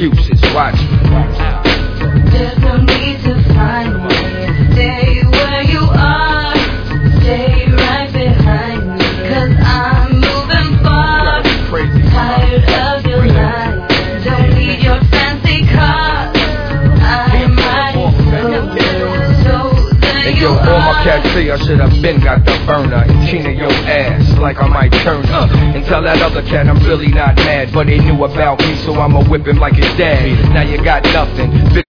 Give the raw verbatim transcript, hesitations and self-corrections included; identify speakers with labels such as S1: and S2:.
S1: excuses. Watch me.
S2: There's no need to find me. Stay where you are. Stay right behind me. Cause I'm moving far. Tired of your lies. Don't need your fancy car. I'm riding slow. So there
S1: And
S2: you
S1: yo, all my
S2: are.
S1: cats say I should've been got the burner and Tina your ass like I might turn her. And tell that other cat I'm really not mad, but he knew about me, so I'ma whip him like his dad. Now you got nothing.